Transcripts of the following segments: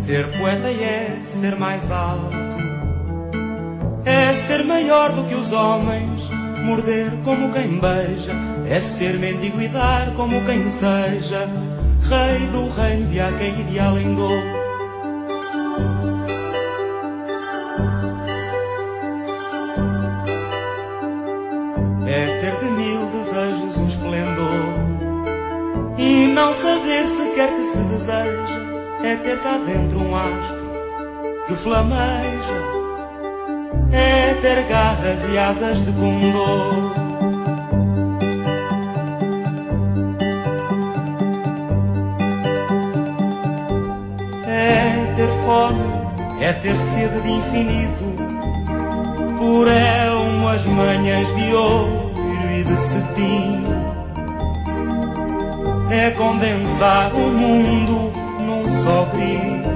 Ser poeta é ser mais alto, é ser maior do que os homens, morder como quem beija, é ser mendigo e dar como quem seja, rei do reino de Aquém e de Alendô. É ter de mil desejos o esplendor e não saber sequer que se deseja, é ter cá dentro um astro que flameja, é ter garras e asas de condor. É ter fome, é ter sede de infinito, por umas manhãs de ouro e de cetim. É condensar o mundo num só grito.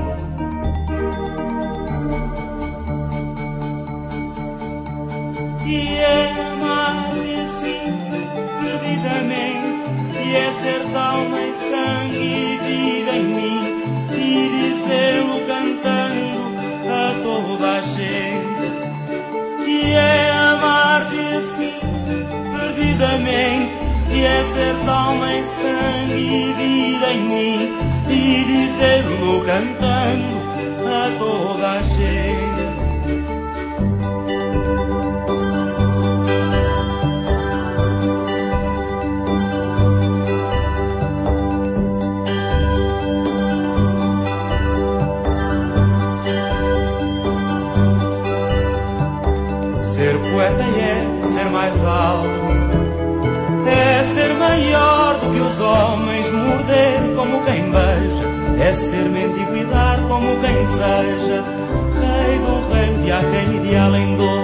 E é amar-te assim, perdidamente, e é seres alma e sangue e vida em mim, e dizê-lo cantando a toda a gente. E é amar-te assim, perdidamente, e é seres alma e sangue e vida em mim, e dizê-lo cantando a toda a gente. Ser poeta é ser mais alto, é ser maior do que os homens, morder como quem beija, é ser mendigo e dar como quem seja, rei do reino de Aquém e de Alendô.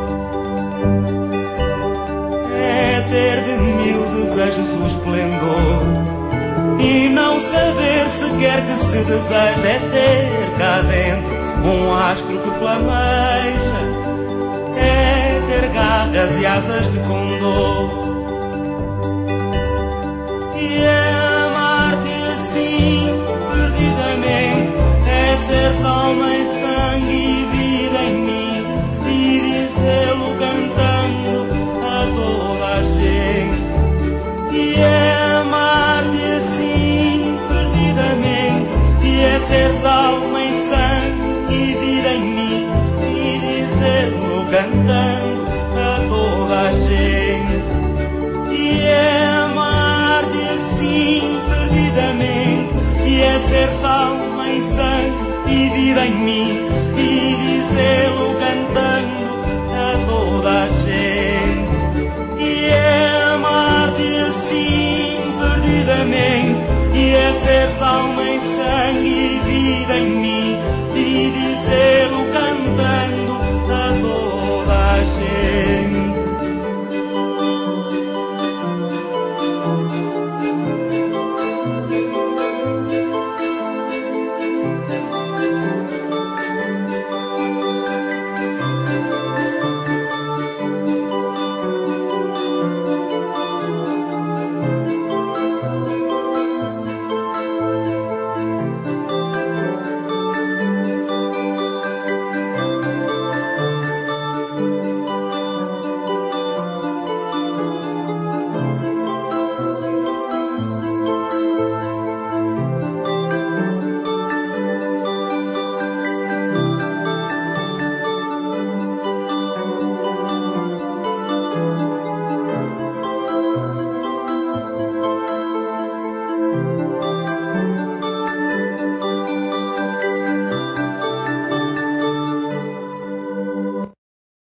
É ter de mil desejos o esplendor e não saber sequer que se deseja, é ter cá dentro um astro que flameja, é ter garras e asas de condor. E é amar-te assim, perdidamente, é seres alma e sangue e vida em mim, e dizê-lo cantando a toda a gente. E é amar-te assim, perdidamente, e é seres alma e sangue e vida em mim, e dizê-lo cantando a toda a gente. E é amar-te assim, perdidamente, e é seres alma e sangue e vida em mim, e dizê-lo cantando a toda a gente. E é amar-te assim, perdidamente, e é seres alma e sangue e vida em mim,